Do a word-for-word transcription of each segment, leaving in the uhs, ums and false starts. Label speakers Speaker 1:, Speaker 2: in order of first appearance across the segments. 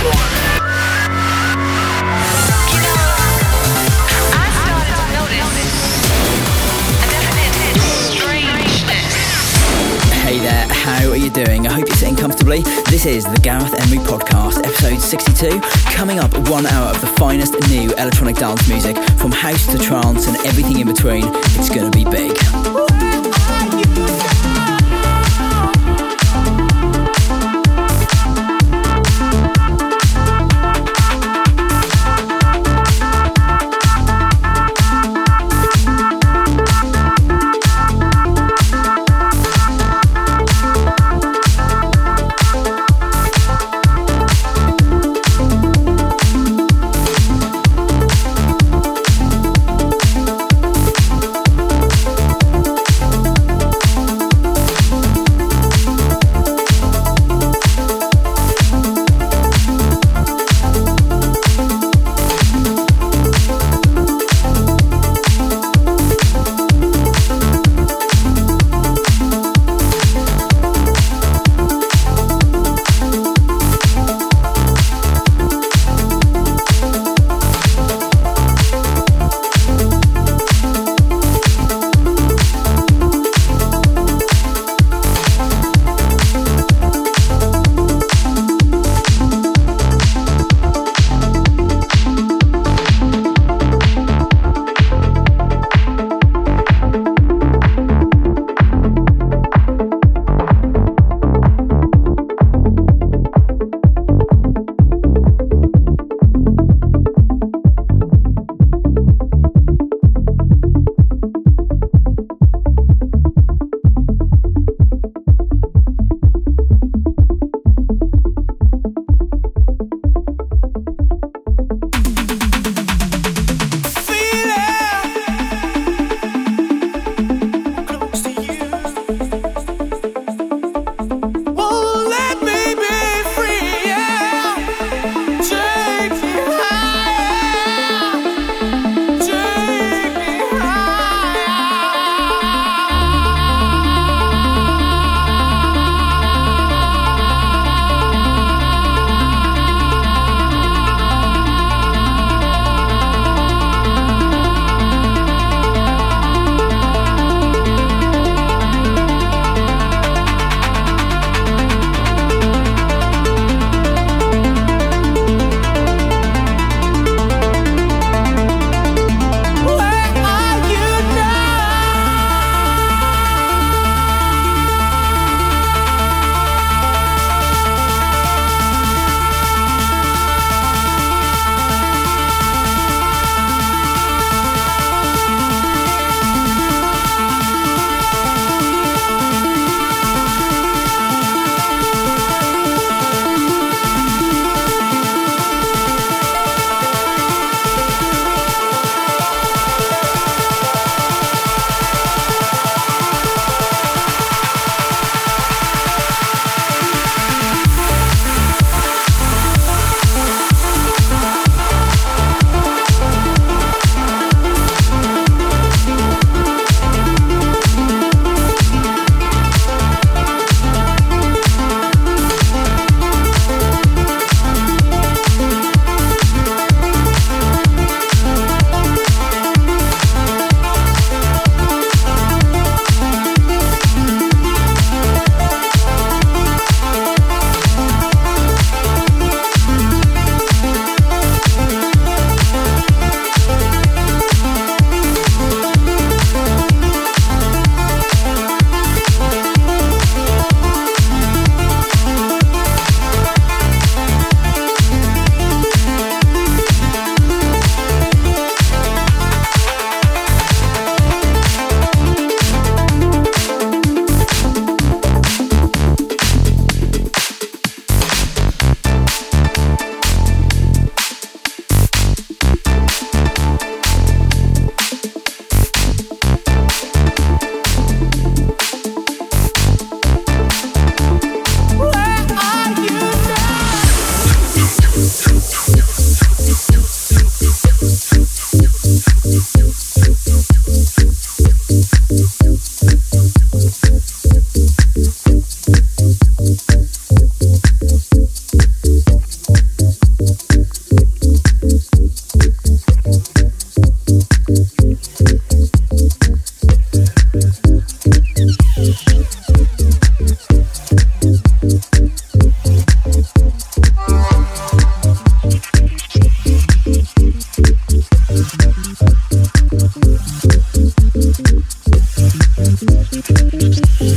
Speaker 1: Doing? I hope you're sitting comfortably. This is the Gareth Emery Podcast, episode sixty-two. Coming up, one hour of the finest new electronic dance music, from house to trance and everything in between. It's gonna be big.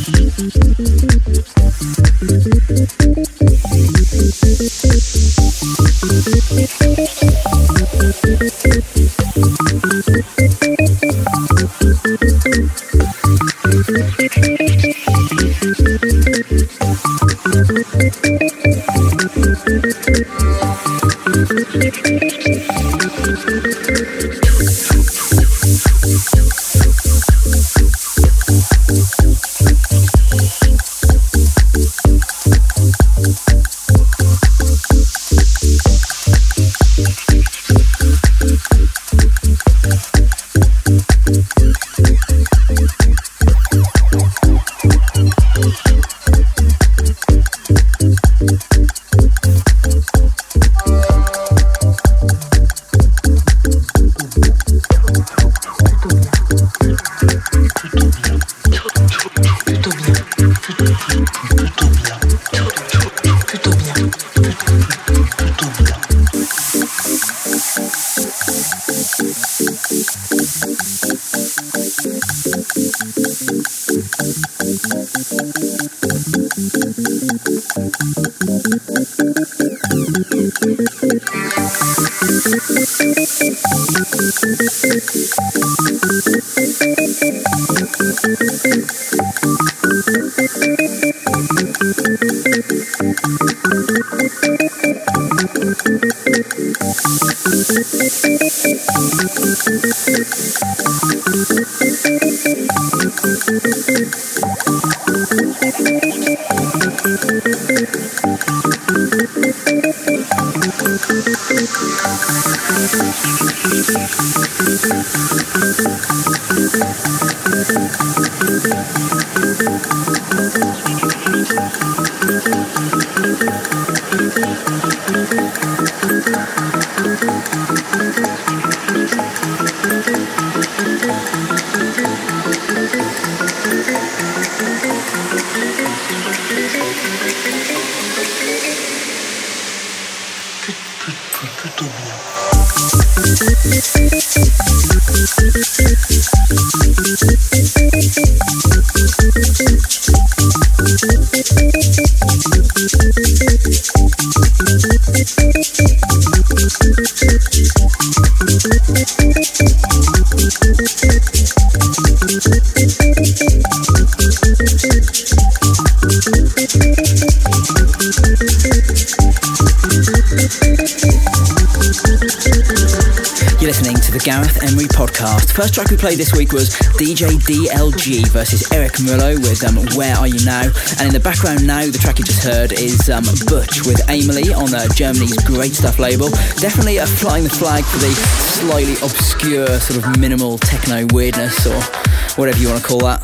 Speaker 1: Gareth Emery podcast. First track we played this week was D J D L G versus Eric Murillo with um, Where Are You Now? And in the background now, the track you just heard is um, Butch with Amelie on uh, Germany's Great Stuff label. Definitely uh, flying the flag for the slightly obscure sort of minimal techno weirdness or whatever you want to call that.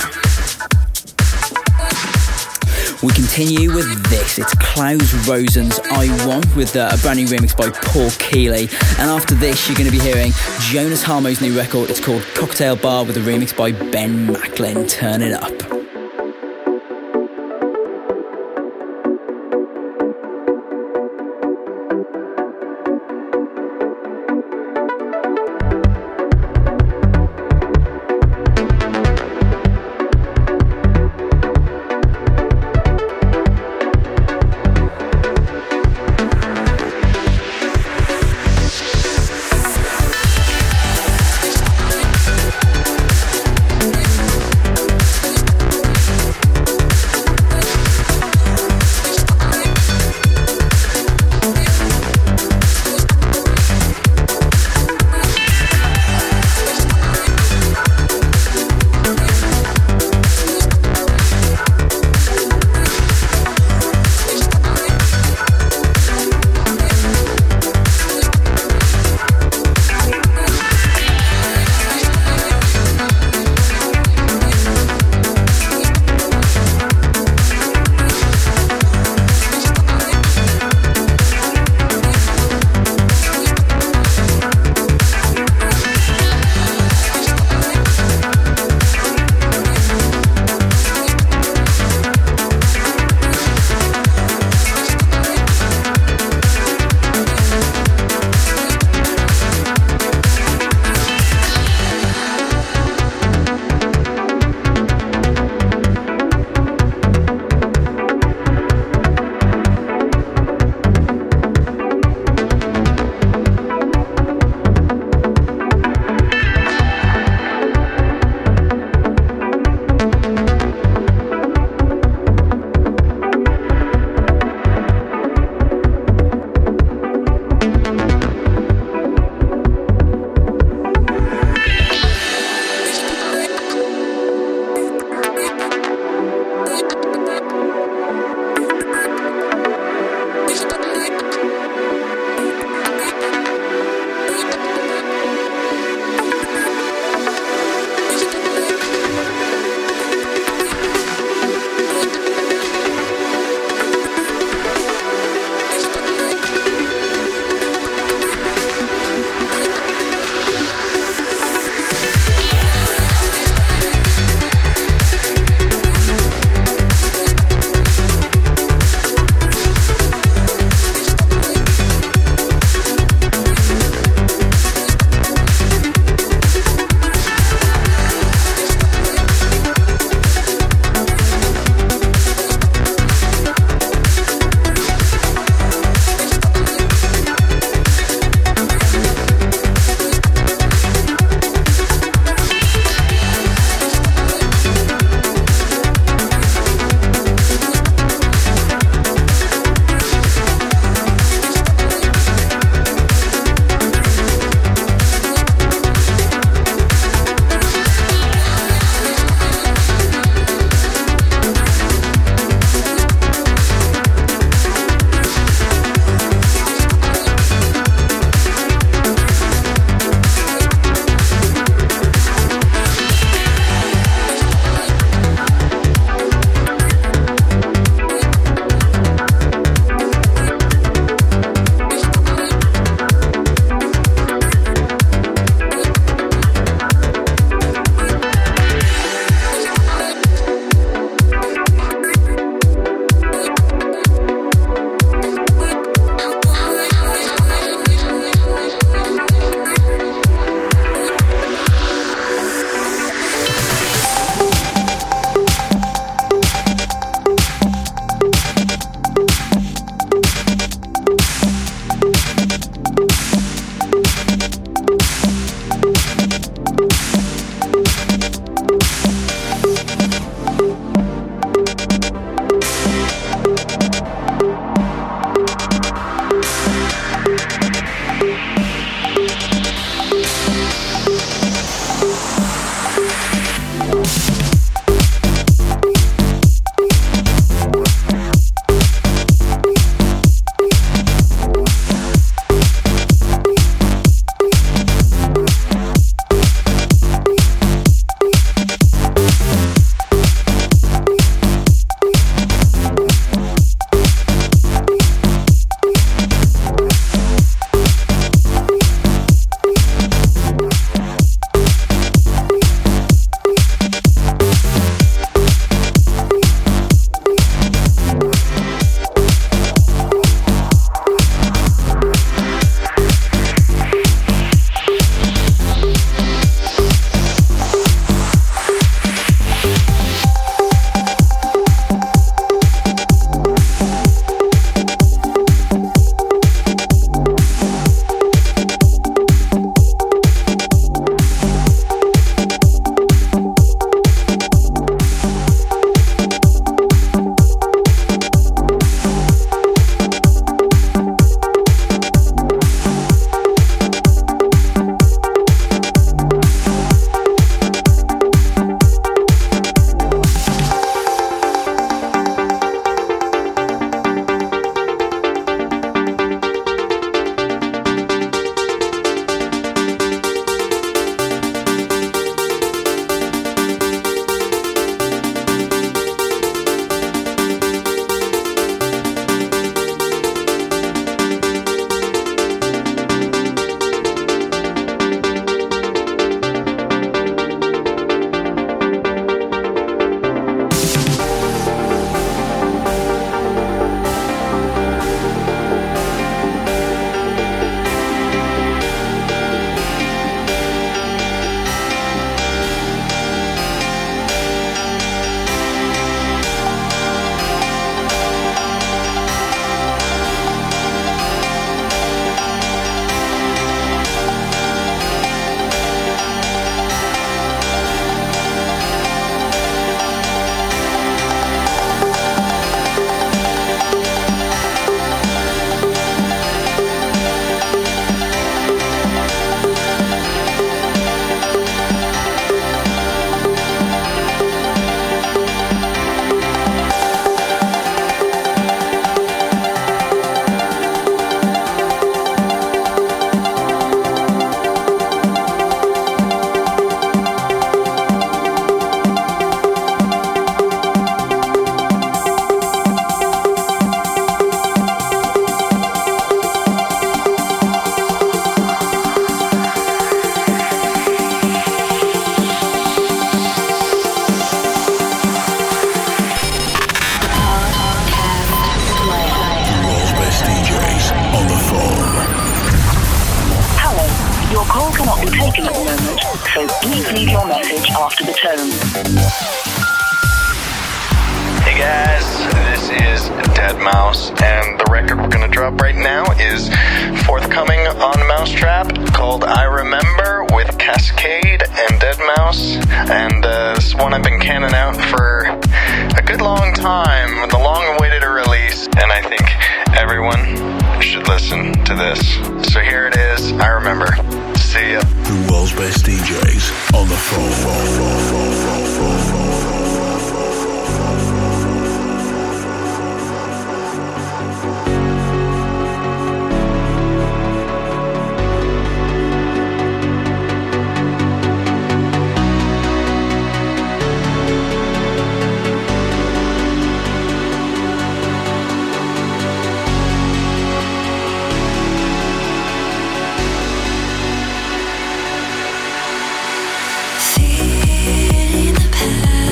Speaker 1: We continue with this. It's Klaus Rosen's I Want with uh, a brand new remix by Paul Keeley. And after this, you're going to be hearing Jonas Harmo's new record. It's called Cocktail Bar with a remix by Ben Macklin. Turn it up.
Speaker 2: cannot be taken at the moment, so please leave your message after the tone.
Speaker 3: Hey guys, this is deadmau five, and the record we're going to drop right now is forthcoming on Mousetrap, called I Remember with Cascade and deadmau five, and uh, this is one I've been canning out for a good long time, the long-awaited release, and I think everyone should listen to this. So here it is, I Remember. See ya.
Speaker 4: The world's best D Js on the phone.
Speaker 5: Feeling the past.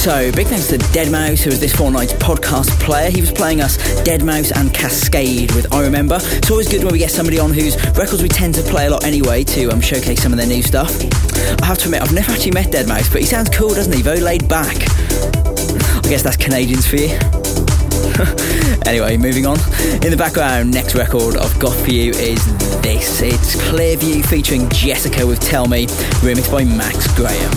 Speaker 1: So, big thanks to deadmau five, who is this fortnight's podcast player. He was playing us deadmau five and Cascade with I Remember. It's always good when we get somebody on whose records we tend to play a lot anyway to um, showcase some of their new stuff. I have to admit, I've never actually met deadmau five, but he sounds cool, doesn't he? Very laid back. I guess that's Canadians for you. Anyway, moving on. In the background, next record I've got for you is this. It's Clearview featuring Jessica with Tell Me, remixed by Max Graham.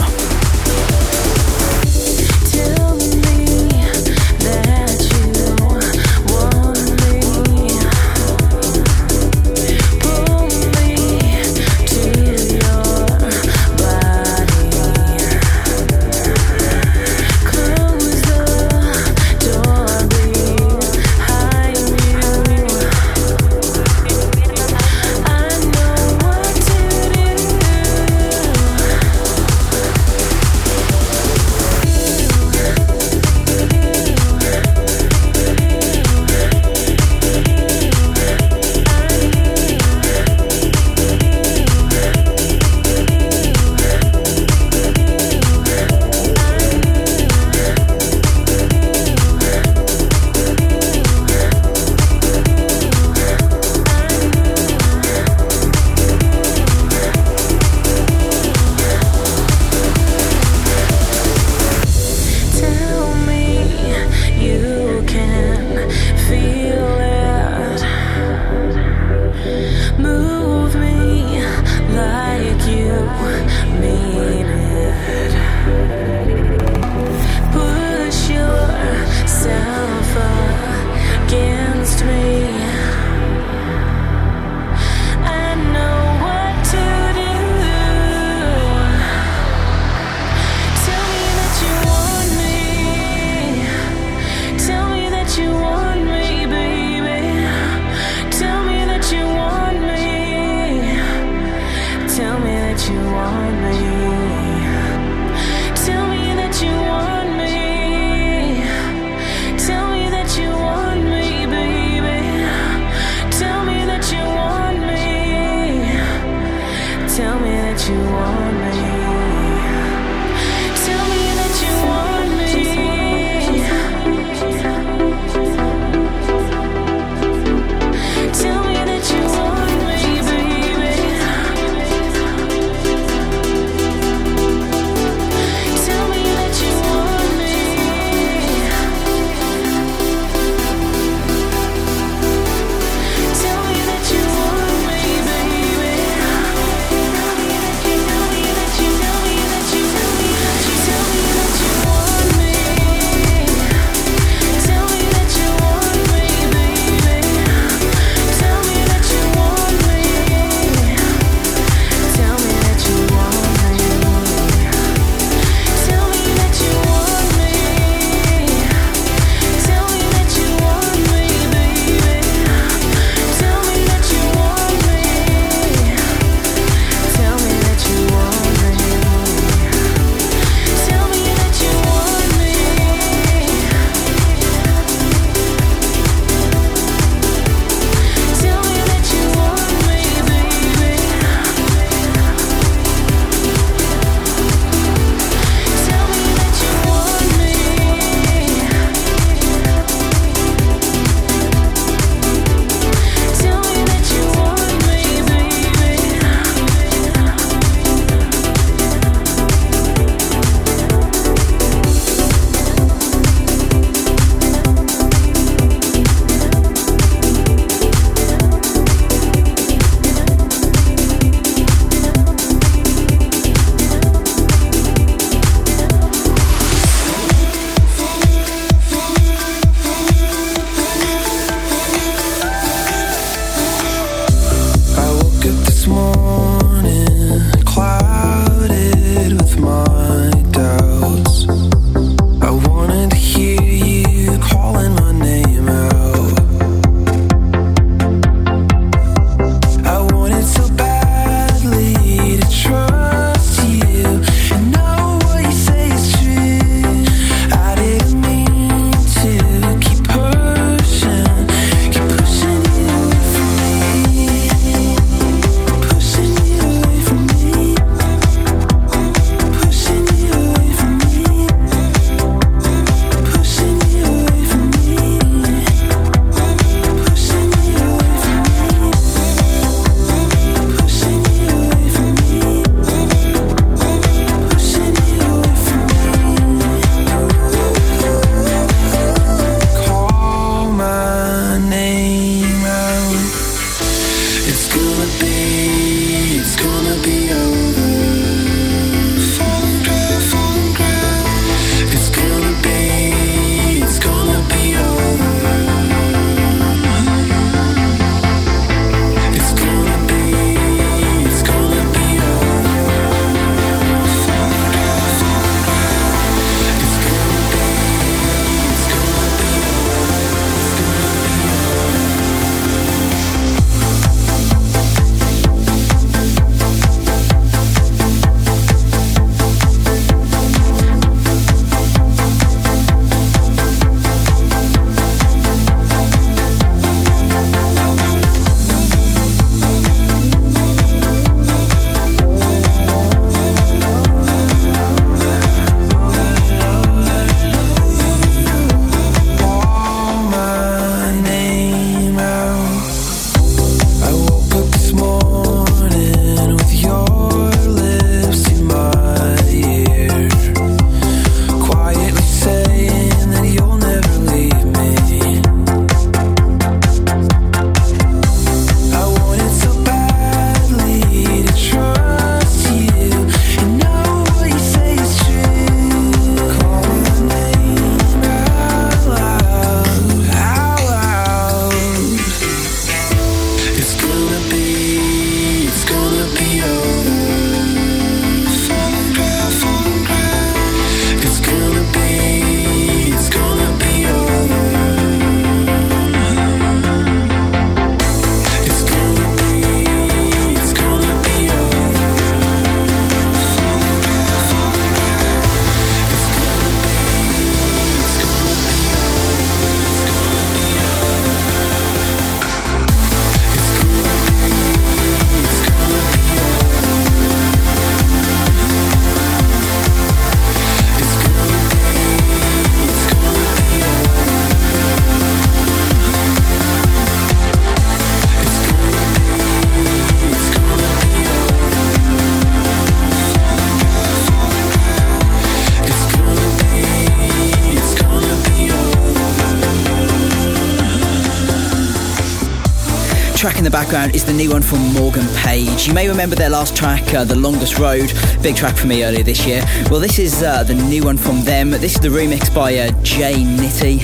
Speaker 1: track in the background is the new one from Morgan Page. You may remember their last track, uh, The Longest Road, big track for me earlier this year. Well, this is uh, the new one from them. This is the remix by uh, Jay Nitty.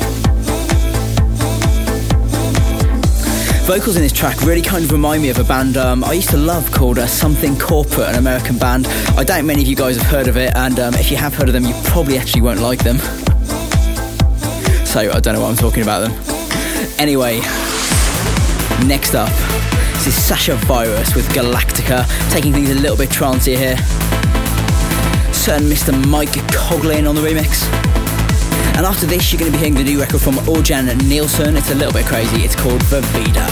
Speaker 1: Vocals in this track really kind of remind me of a band um, I used to love called uh, Something Corporate, an American band. I doubt many of you guys have heard of it, and um, if you have heard of them, you probably actually won't like them. So I don't know what I'm talking about them. Anyway, next up, this is Sasha Virus with Galactica, taking things a little bit trancey here. Certain Mister Mike Coglin on the remix. And after this, you're going to be hearing the new record from Orjan Nilsson. It's a little bit crazy. It's called Vivida.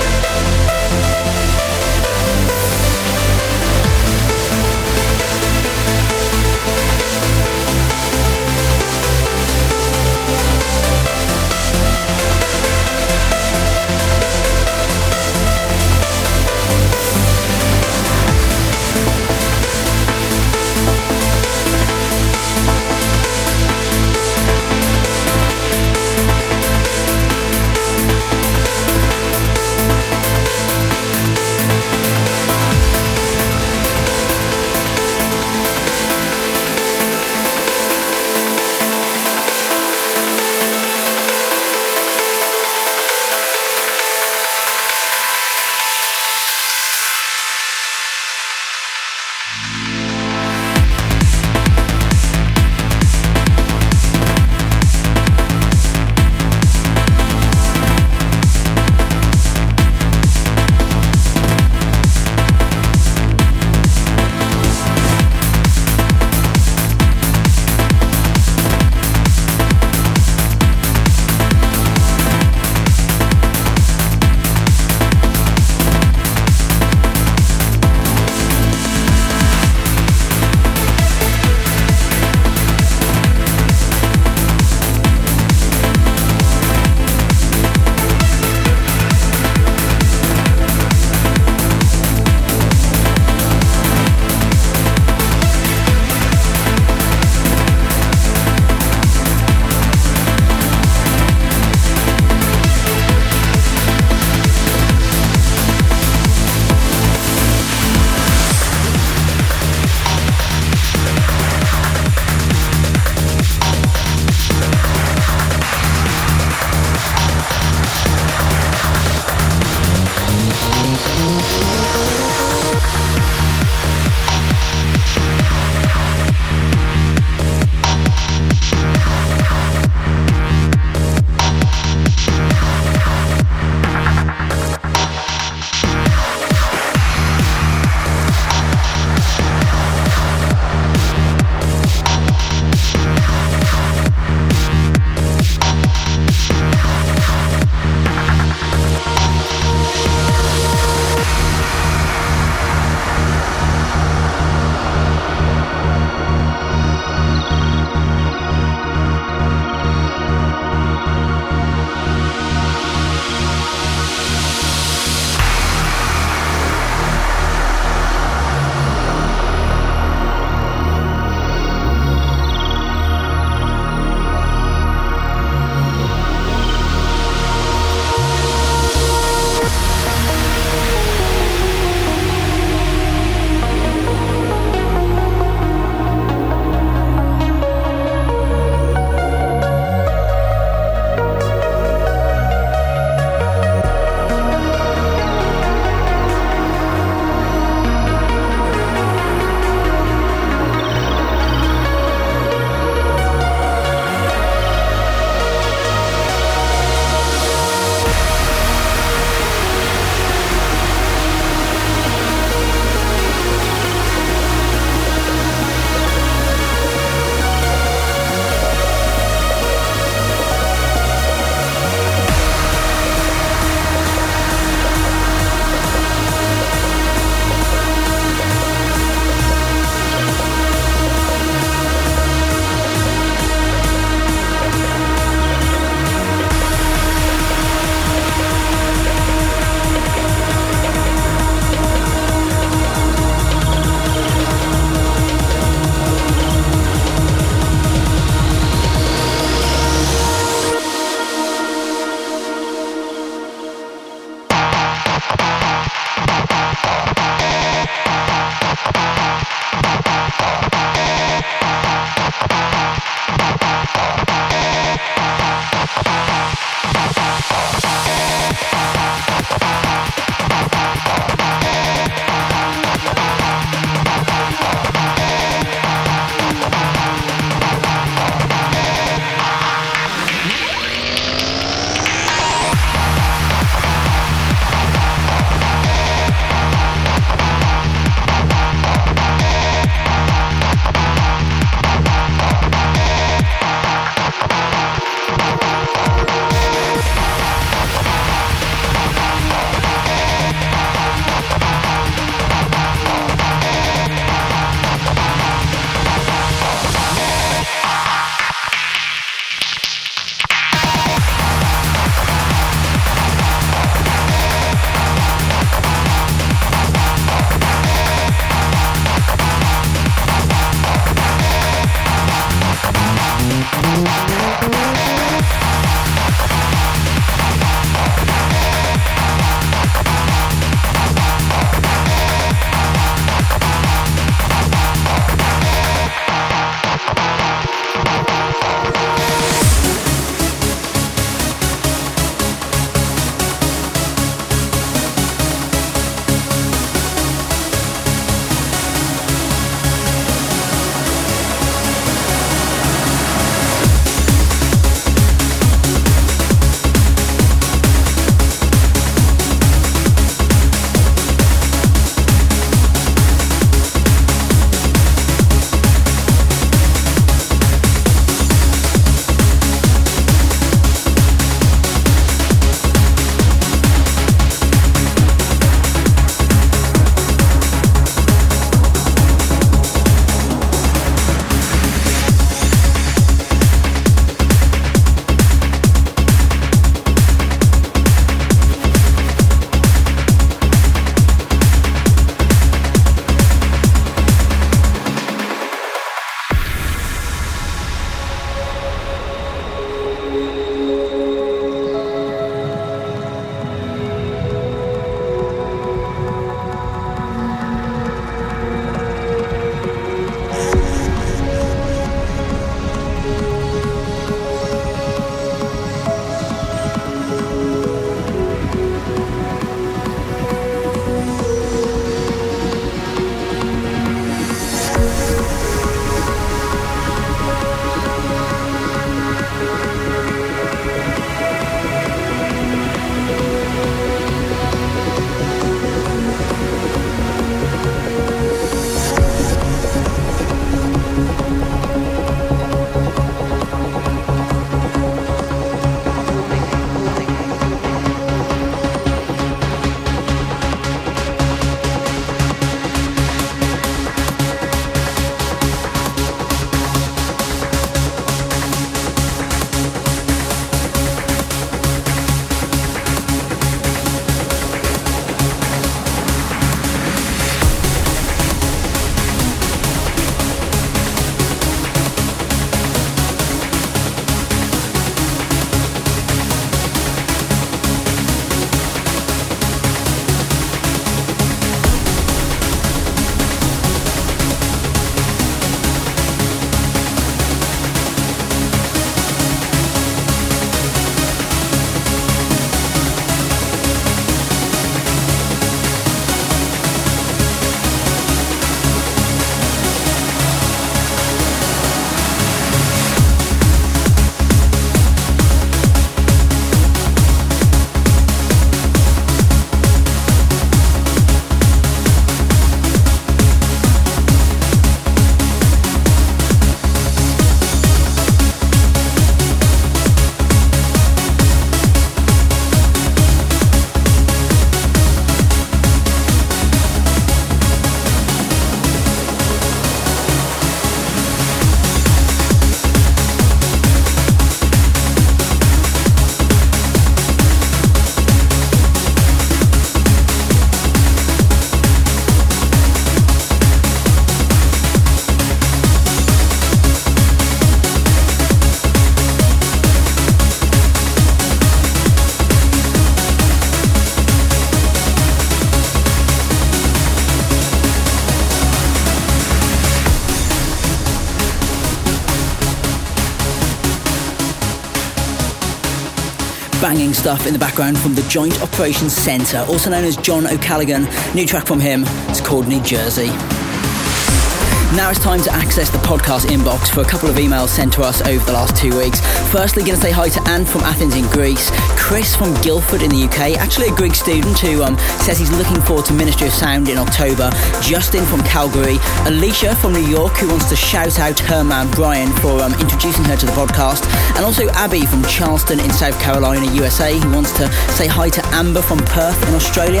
Speaker 1: banging stuff in the background from the Joint Operations Centre, also known as John O'Callaghan. New track from him, it's called New Jersey. Now it's time to access the podcast inbox for a couple of emails sent to us over the last two weeks. Firstly, going to say hi to Anne from Athens in Greece, Chris from Guildford in the U K, actually a Greek student who um, says he's looking forward to Ministry of Sound in October, Justin from Calgary, Alicia from New York who wants to shout out her man Brian for um, introducing her to the podcast, and also Abby from Charleston in South Carolina, U S A, who wants to say hi to Amber from Perth in Australia.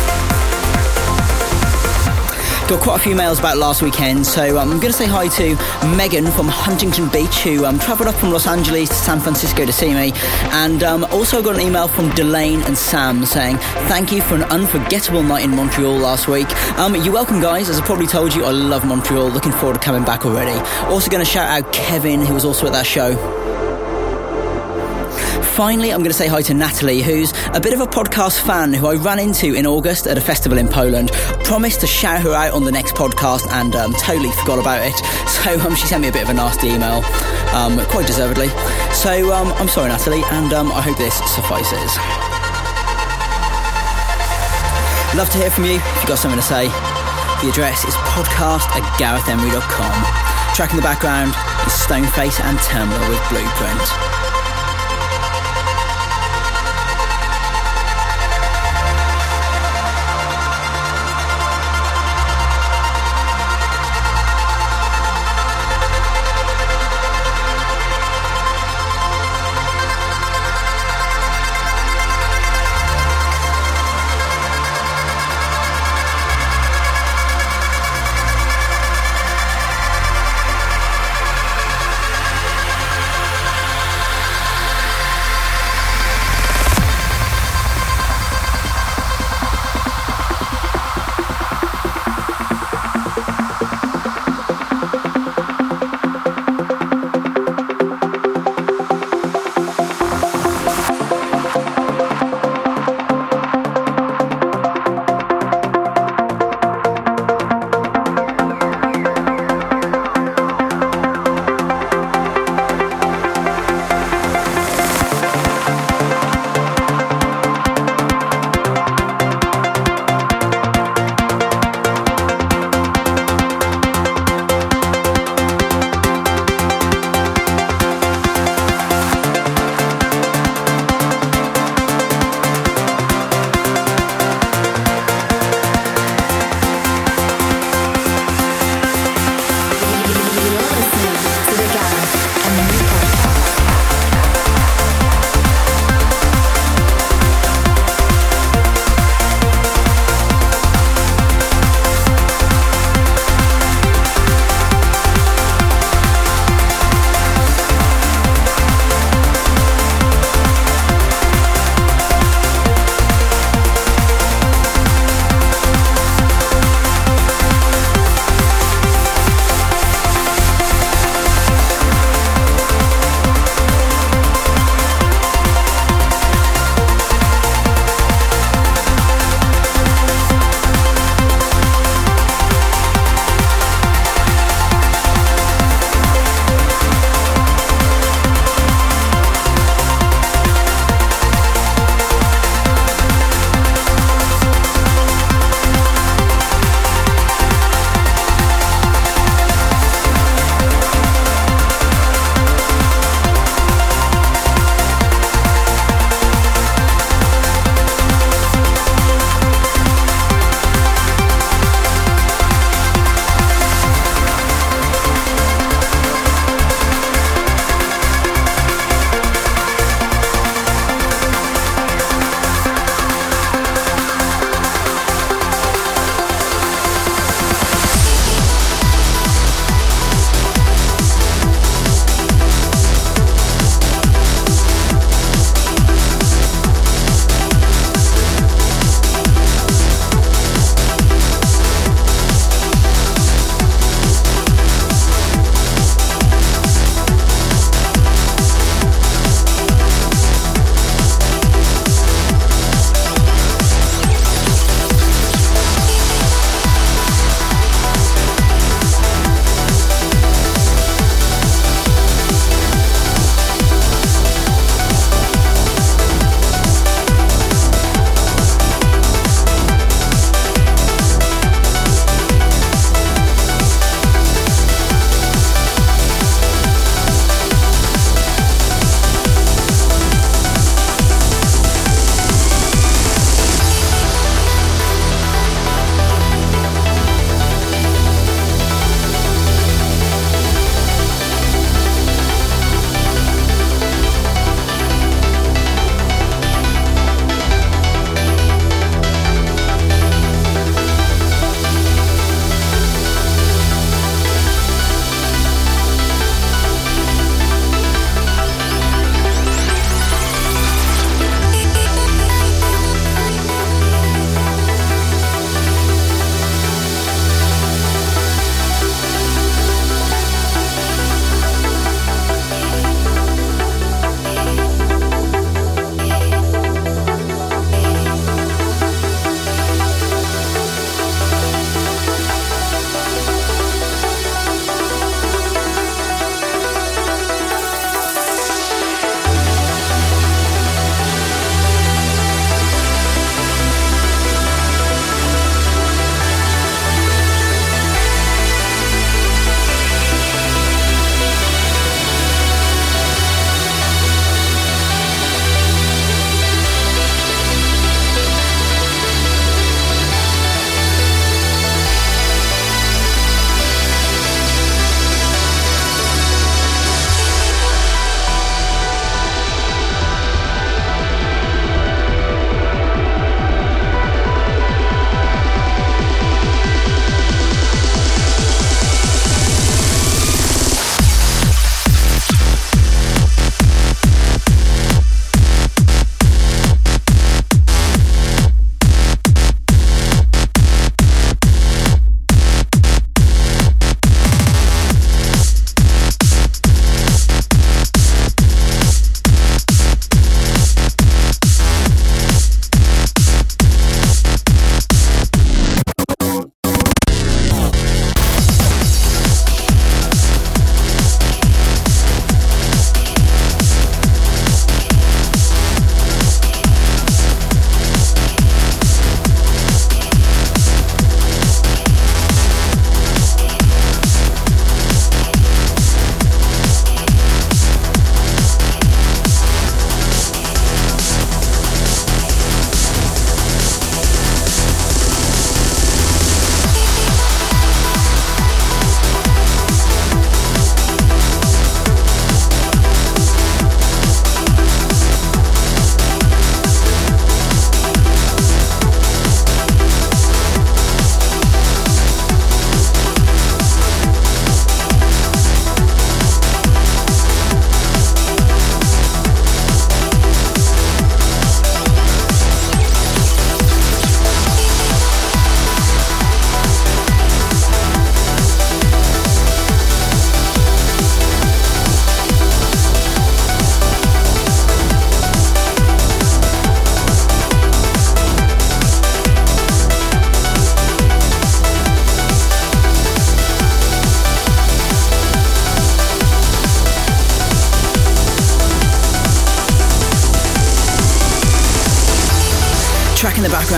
Speaker 1: Got quite a few mails about last weekend, so um, I'm going to say hi to Megan from Huntington Beach, who um, travelled up from Los Angeles to San Francisco to see me, and um, also got an email from Delane and Sam saying thank you for an unforgettable night in Montreal last week. Um, you're welcome, guys. As I probably told you, I love Montreal. Looking forward to coming back already. Also going to shout out Kevin, who was also at that show. Finally, I'm going to say hi to Natalie, who's a bit of a podcast fan who I ran into in August at a festival in Poland. Promised to shout her out on the next podcast and um, totally forgot about it. So um, she sent me a bit of a nasty email, um, quite deservedly. So um, I'm sorry, Natalie, and um, I hope this suffices. Love to hear from you if you've got something to say. The address is podcast at gareth emery dot com. Track in the background is Stoneface and Terminal with Blueprint.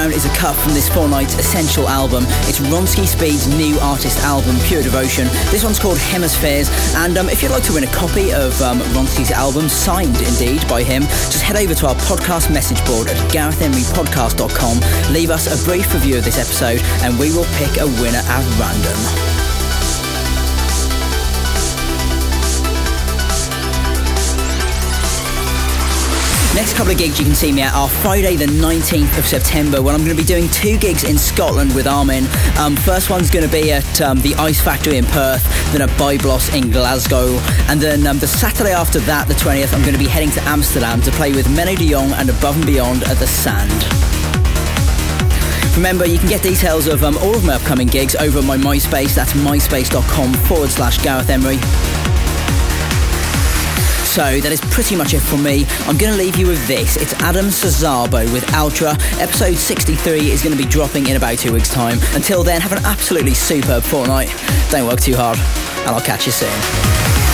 Speaker 1: background is a cut from this fortnight's Essential album. It's Ronski Speed's new artist album, Pure Devotion. This one's called Hemispheres, and um, if you'd like to win a copy of um, Ronski's album, signed indeed by him, just head over to our podcast message board at gareth emery podcast dot com, leave us a brief review of this episode, and we will pick a winner at random. Next couple of gigs you can see me at are Friday the nineteenth of September, when I'm going to be doing two gigs in Scotland with Armin. Um, first one's going to be at um, the Ice Factory in Perth, then at Byblos in Glasgow, and then um, the Saturday after that, the twentieth, I'm going to be heading to Amsterdam to play with Menno de Jong and Above and Beyond at the Sand. Remember, you can get details of um, all of my upcoming gigs over at my MySpace. That's myspace.com forward slash Gareth Emery. So that is pretty much it from me. I'm going to leave you with this. It's Adam Sazabo with Ultra. Episode sixty-three is going to be dropping in about two weeks' time. Until then, have an absolutely superb fortnight. Don't work too hard, and I'll catch you soon.